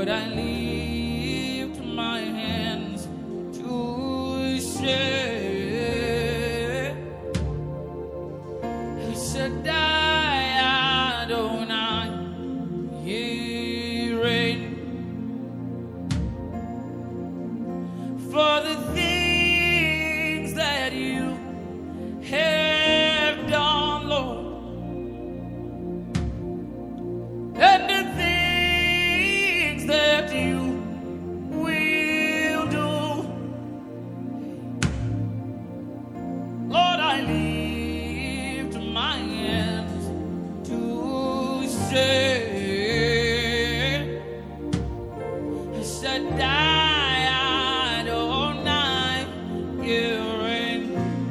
Lord, I lift my hands to say, Shaddai Adonai, ye reign. For the things that you have done, Lord, and the things that you will do, Lord, I lift my hands to say, Shaddai Adonai, you reign.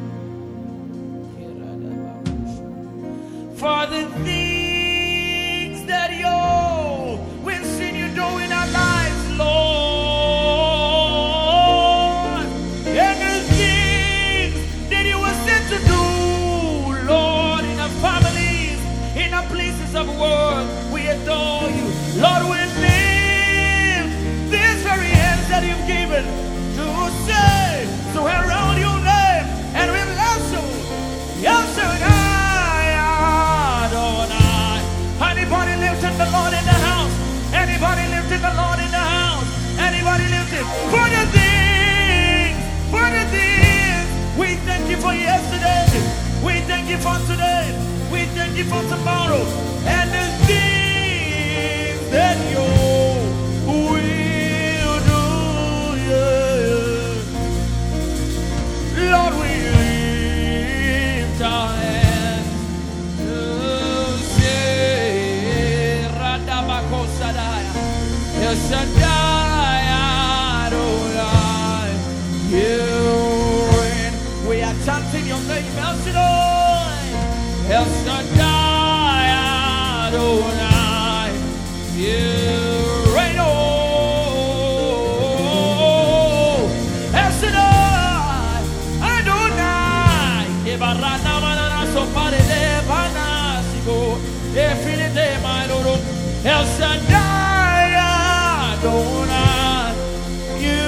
For the things that we've seen you do in our lives, Lord, and the things that you were sent to do, Lord, in our families, in our places of work, we adore you. Lord, we lift these very hands that you've given to say, to herald your name, and we bless you. Yes, anybody lifting the Lord in the house? Anybody lifting the Lord in the house? Anybody lifting for the things, for the things? We thank you for yesterday. We thank you for today. We thank you for tomorrow. And the things that you will do, yeah. Lord, we lift our hands to say, Radabakosadaya, El Shaddai Adonai, you reign. We are chanting your name, El Shaddai, El Shaddai Adonai, you reign. Oh, El Shaddai Adonai, Ebarana Manana Sopare de Banasigo, Efinite Maidoro, El Shaddai Adonai, you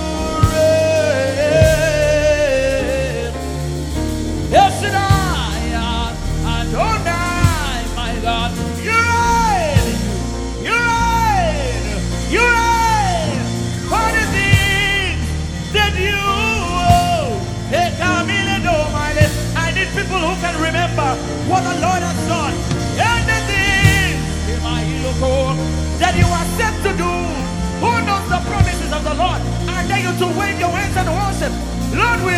reign. El Shaddai Adonai, my God, you reign, you reign, you reign. For the things that you take a minute, oh my God. I need people who can remember what the Lord has done. And the things that you are set to do. Who knows the promises of the Lord? I dare you to wave your hands and worship. Lord, we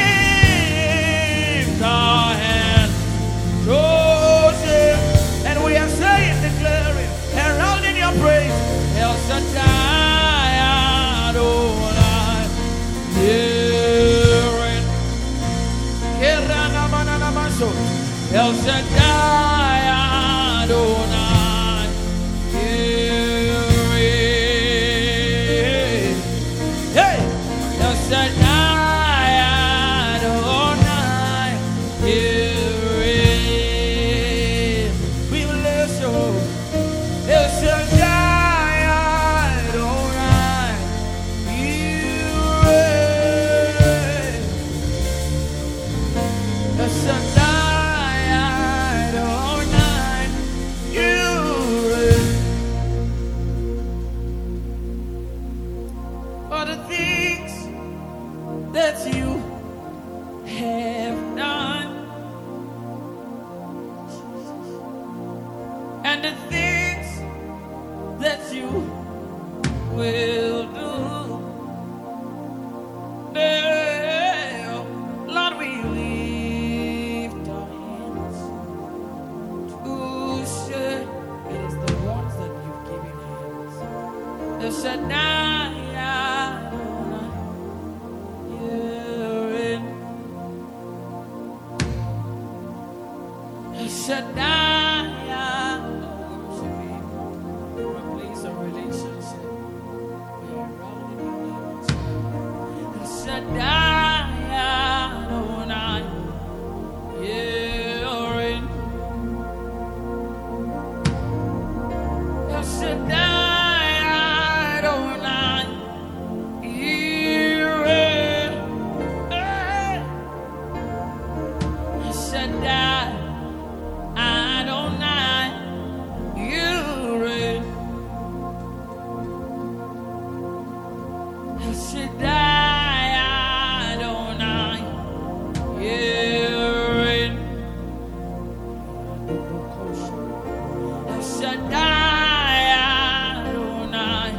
lift our hands to worship, and we are saying, declaring, heralding your praise. El Shaddai Adonai, hearing, El Shaddai Adonai, hearing, hey, El Shaddai Adonai, hearing. We bless you, El Shaddai Adonai, hearing, El Shaddai. That you have done, and the things that you will do. Lord, we lift our hands to say, it is the ones that you've given us. The Shaddai Shaddai, from a place of relationship, we are rounded in the Shaddai Adonai, you're in. El Shaddai Shaddai, Adonai, you reign. El Shaddai, Adonai, you reign. El Shaddai, Adonai,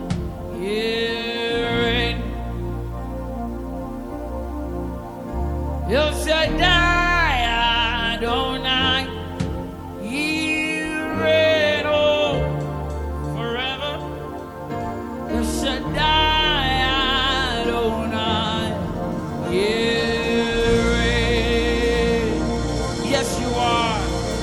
you reign. El Shaddai, Adonai, you reign, oh, forever. El Shaddai, Adonai, you reign. Yes, you are.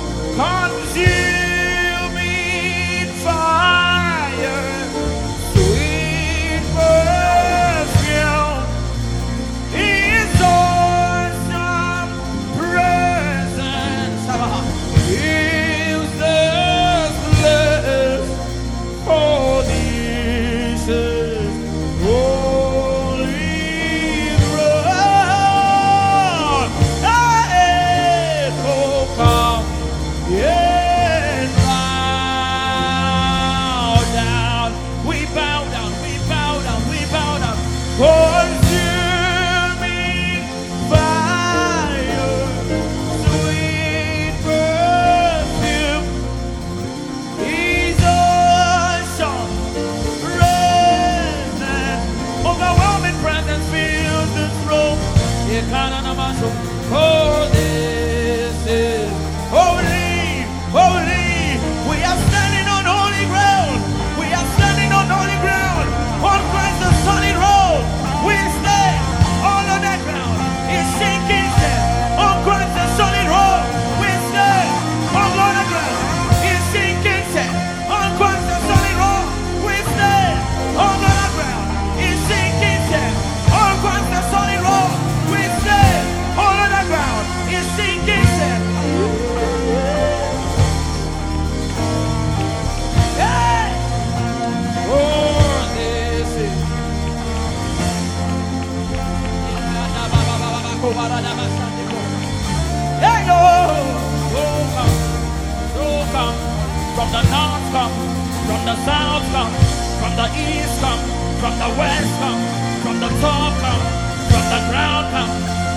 Consuming fire, sweet perfume, His awesome presence gives us bliss. For this is holy ground. Oh, come, yes, bow down. We bow down, we bow down, we bow down. Consuming fire, sweet perfume, His awesome presence, overwhelming presence fills this room. Oh, this is holy, holy. We are standing on holy ground. We are standing on holy ground. On Christ the solid road. We stand all on that ground. It's sinking sand. On Christ the solid road. We stand all on the ground. It's sinking sand. On Christ the solid road. We stand all on the ground. It's sinking sand. On Christ the solid road. We stand all on the ground. It's sinking sand. Hey! Oh, this is. Hey, Lord! So come, from the north come, from the south come, from the east come, from the west come, from the top come, from the ground come.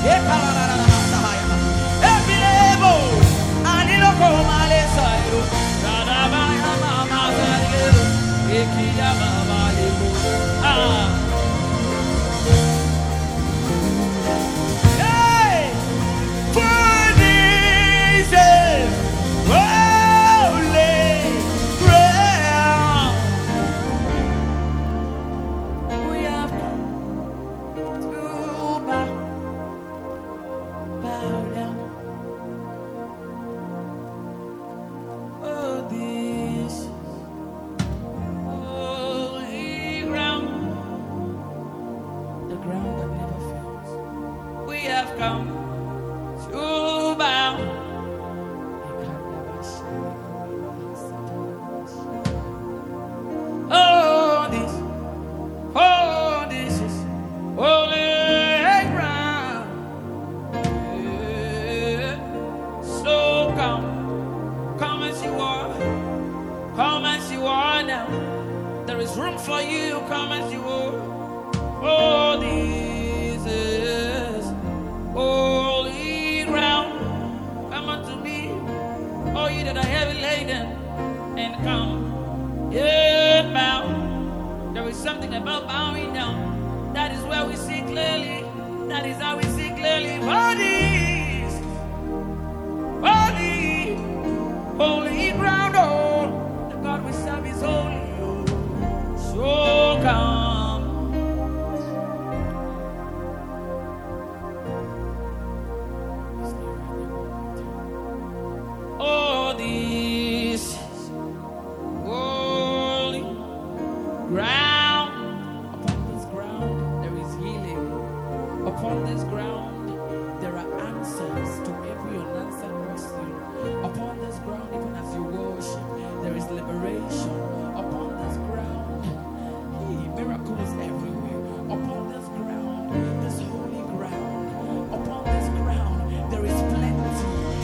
Hey! For this is holy ground. We have come to bow down. Oh, this holy ground, the ground that never fails. We have come to bow. Oh, this is holy ground. Yeah. So come as you are. Come as you are now. There is room for you. Come as you are. Oh, this is holy ground. Come unto me, all you that are heavy laden, and come. Yeah, bow. There is something about bowing down. That is where we see clearly. That is how we see clearly. Bodies, holy, holy ground. Oh, the God we serve is holy. Oh, so come. Oh, this holy ground. Upon this ground, there is healing. Upon this ground, there are answers to every unanswered question. Upon this ground, even as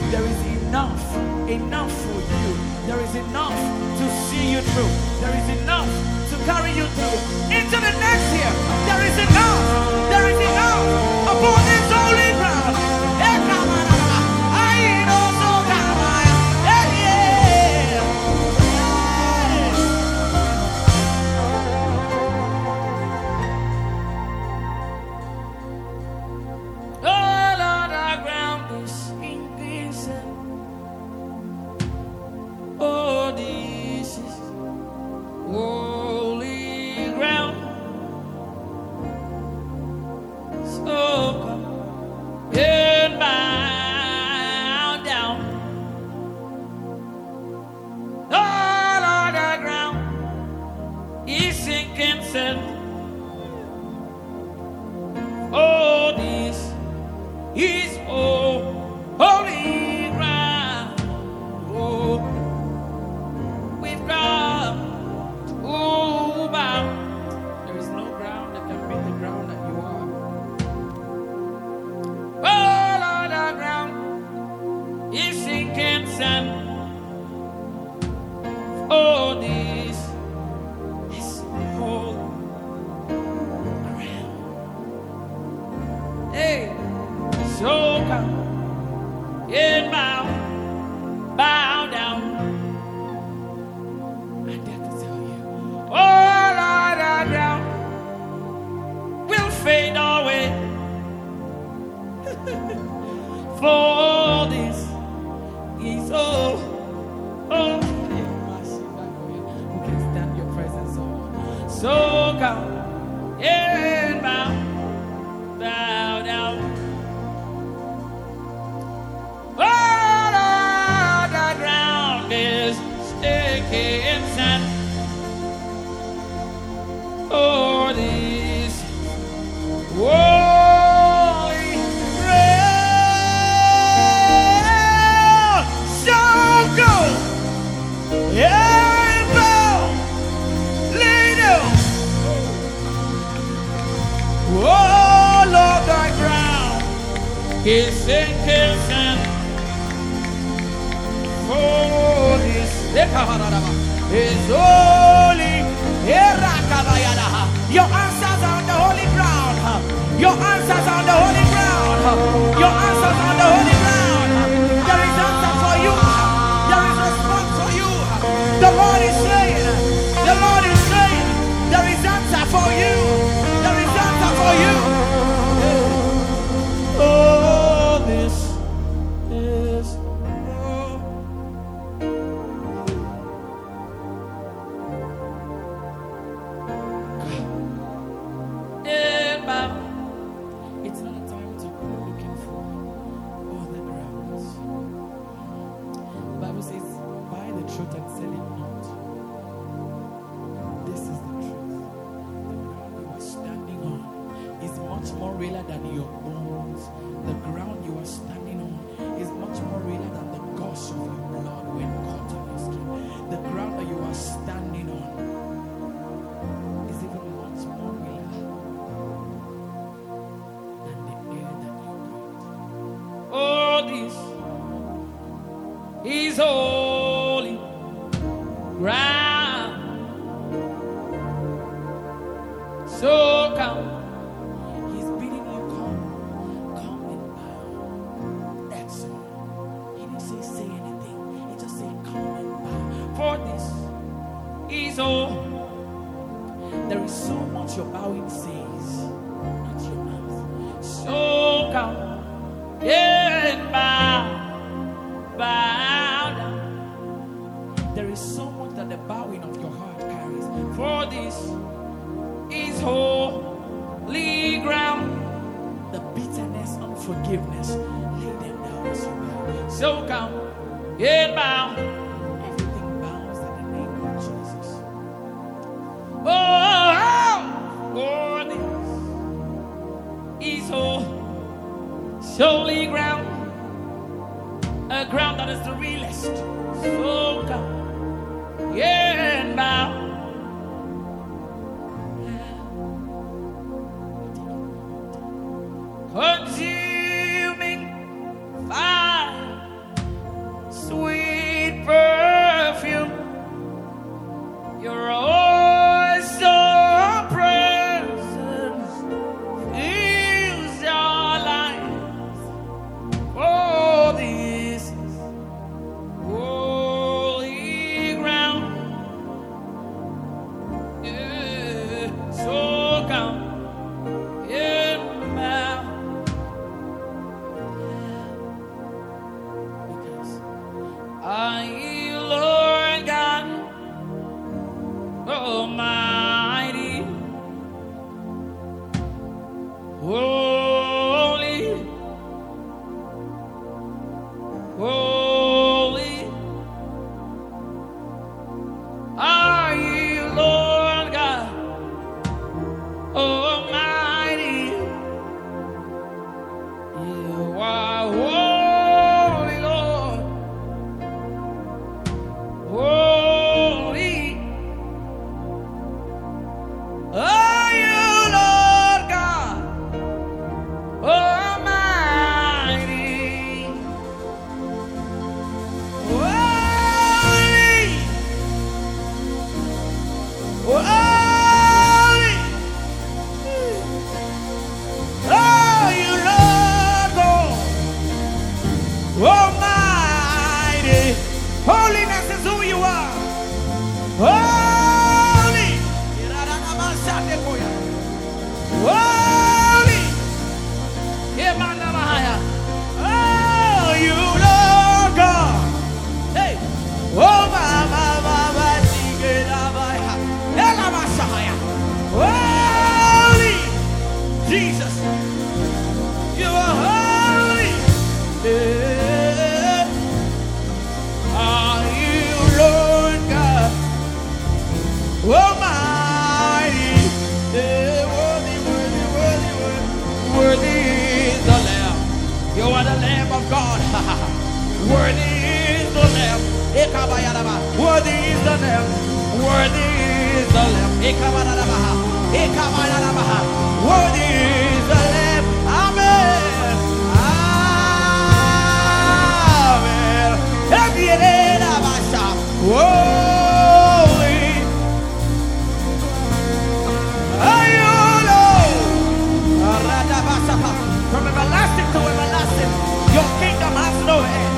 There is enough for you. There is enough to see you through. There is enough to carry you through into the next year. There is enough. There is enough upon this holy ground. Holy are you, Lord God Almighty. You are holy, Lord. Holy are you, Lord God Almighty. Holy, holy are you, Lord God Almighty. Holiness is who you are. Holy, holy, oh, you Lord God. Hey, oh, holy, Jesus, you are holy. Yeah. Are you Lord God Almighty? Yeah, worthy, worthy, worthy, worthy. Worthy is the Lamb. You are the Lamb of God. Worthy is the Lamb. Worthy is the Lamb. Worthy is the Lamb. Worthy is the Lamb. Amen. Amen. Holy are you, Lord. From everlasting to everlasting, your kingdom has no end.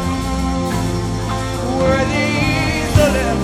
Worthy is the Lamb.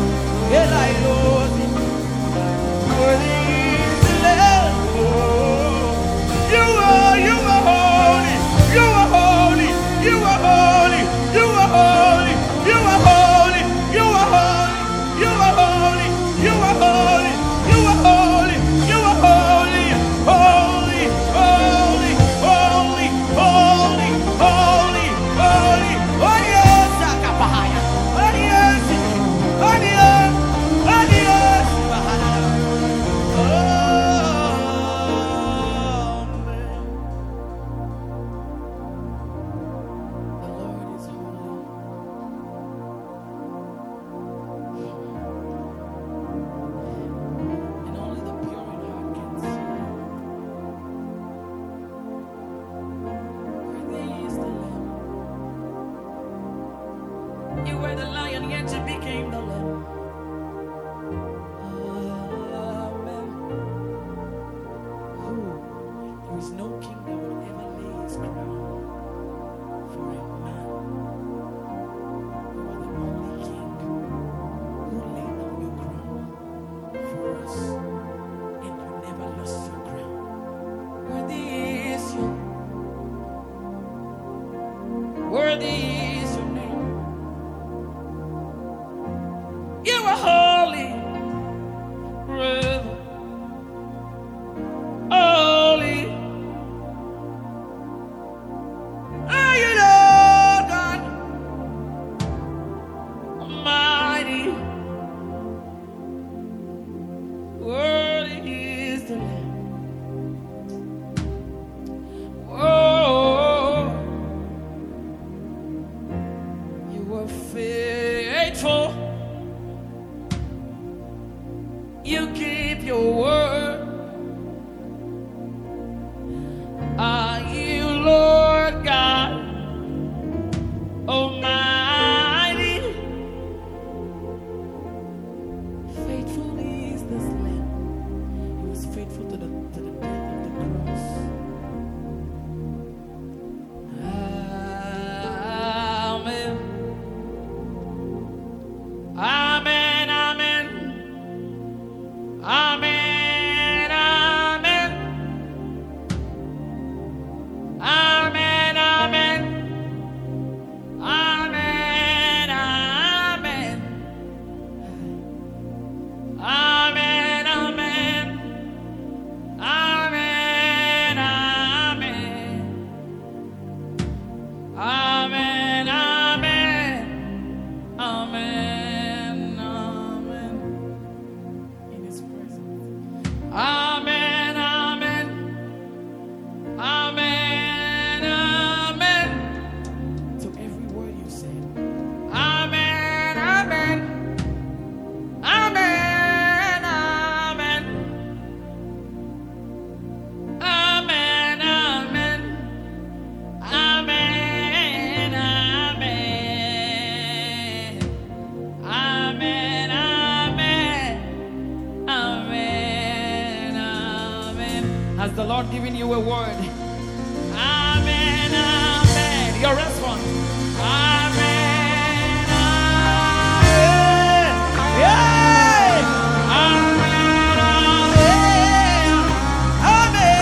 Worthy is the Lamb. You are holy. You are holy. You are holy. You are holy. You are holy. You are holy. You are holy. You are holy. You are holy. You are holy. Holy, holy, holy, holy, holy, holy. Oh yes, Sakapahaya. Oh yes, oh yes, oh yes. The Lord is holy. And only the pure in heart can see. Worthy is the Lamb. You were the lion, yet you became the lamb. Amen. There is no king that would ever lay his crown for a man. You are the only king who laid down your crown for us, and you never lost your crown. Worthy is you. Worthy is your name. You are holy, forever. Holy are you, Lord God Almighty. Worthy is the Lamb. Oh, you were faithful. You keep your word. Are you Lord God Almighty? Faithful is this Lamb. He was faithful to the death of the cross. Amen. the Lord giving you a word? Amen, amen. Your response. Amen, amen. Yeah. Amen, amen. Amen.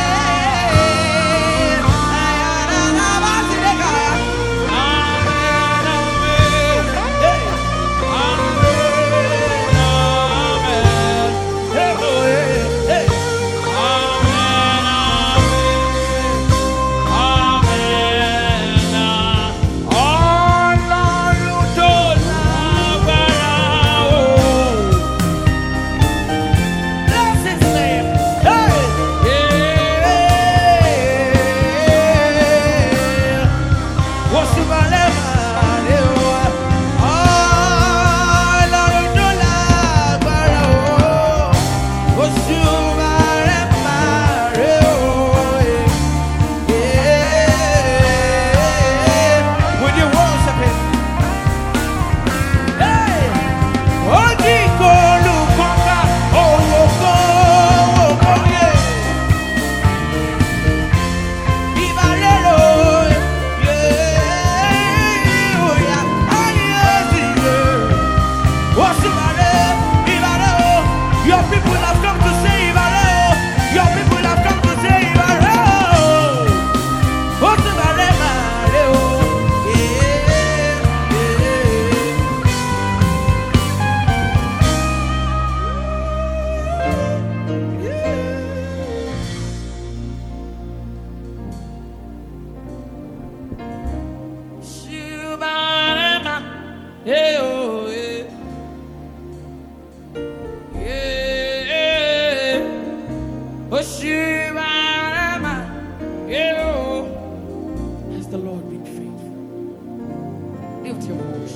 Has the Lord been faithful? Lift your voice.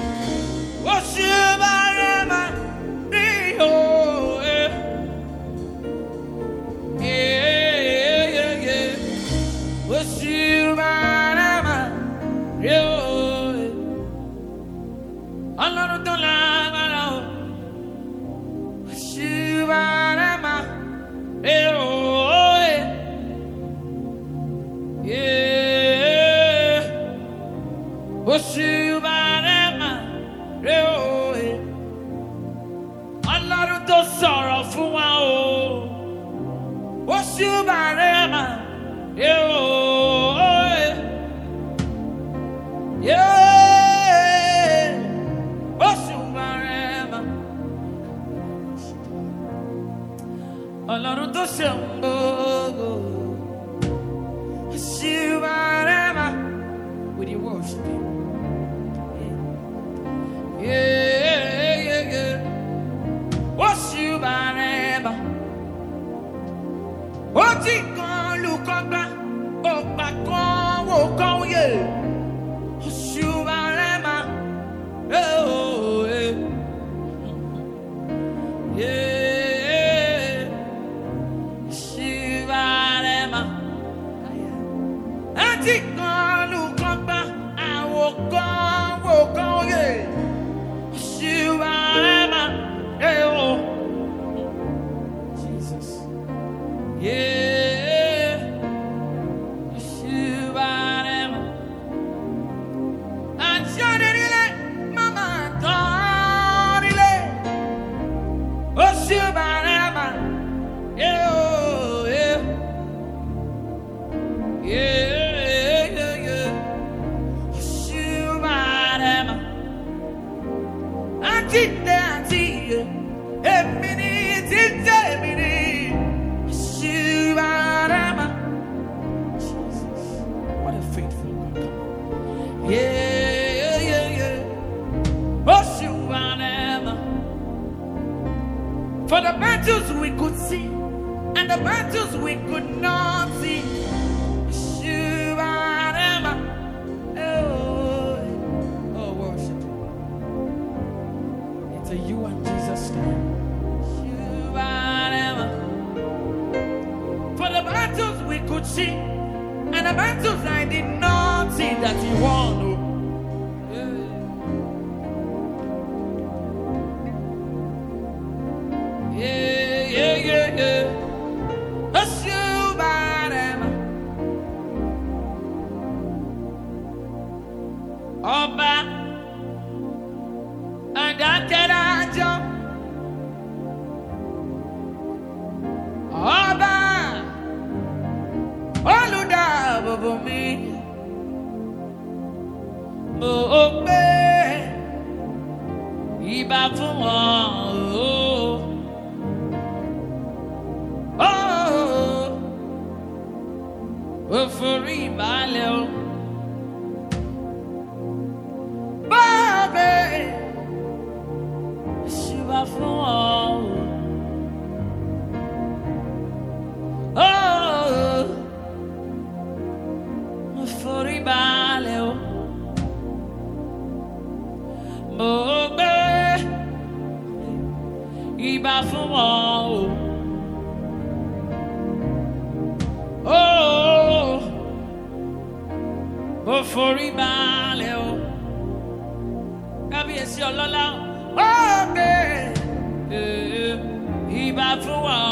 Ọlọ́run tó sọ̀rọ̀ fún wa o, oṣù bàrẹ́mà, oṣù bàrẹ́mà. Ọlọ́run tó ṣe ń gbogbo, oṣù bàrẹ́mà. Will you worship him? Oṣù bàrẹ́mà. Ó ti kan lùkọ́gbá, ọ̀pá kan wò kan yé. Oṣù bàrẹ́mà. Oṣù bàrẹ́mà. Ó ti kan lùkọ́gbá, àwọ̀ kan wò kan yé. Oṣù bàrẹ́mà. Jesus. Yeah. Shivarema. Anjanerile mama torile. Oh Shivarema. Yeah. Shivarema. Antite antite. Emini tinte emini. Shivarema. Jesus, what a faithful God. Yeah. Oh Shivarema. For the battles we could see and the battles we could not see. Shivarema. Oh, worship. It's a you and Jesus time. For the battles we could see and the battles I did not see that he won. Yeah. ọba àdákẹ́dájọ́ ọba olùdáàbòbò mi mo gbé ìbà fún wọn ó forí ìbálẹ̀ o bábẹ́ ìṣìbà fún wọn ó forí ìbálẹ̀ o mo gbé ìbà fún wọn o mo forí balẹ̀ o kábíyèsí ọlọ́lá ó gbé ìbà fún wọn